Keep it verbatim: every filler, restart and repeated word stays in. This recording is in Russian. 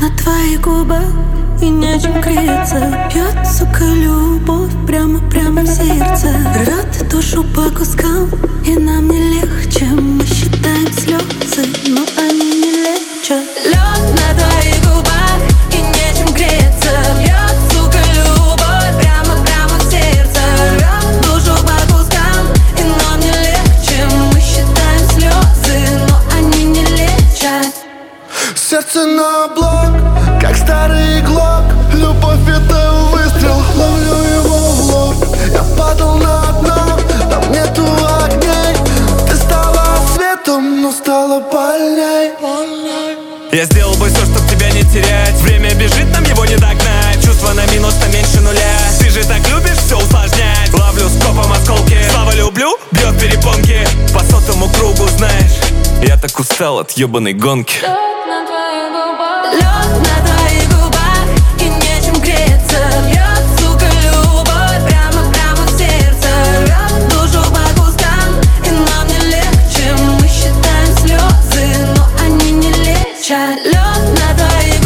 на твоих губах, и нечем греться. Пьет, сука, любовь прямо-прямо в сердце. Рвет душу по кускам, и нам не легче. Мы считаем слезы, но они не лечат. Лед на твоих губах, и нечем греться. Пьет, сука, любовь прямо-прямо в сердце. Рвет душу по кускам, и нам не легче. Мы считаем слезы, но они не лечат. Сердце на блок, как старый глок. Любовь — это выстрел, ловлю его в лоб. Я падал на дно, там нету огней. Ты стала светом, но стала больней. Я сделал бы все, чтоб тебя не терять. Время бежит, нам его не догнать. Чувства на минус, на меньше нуля. Ты же так любишь все усложнять. Ловлю скопом осколки. Слава люблю, бьет перепонки. По сотому кругу, знаешь, я так устал от ебаной гонки. Лед на твоих губах, и нечем греться. Бьет, сука, любовь прямо-прямо в сердце. Рвет душу по кускам, и нам не легче. Мы считаем слезы, но они не лечат. Лед на твоих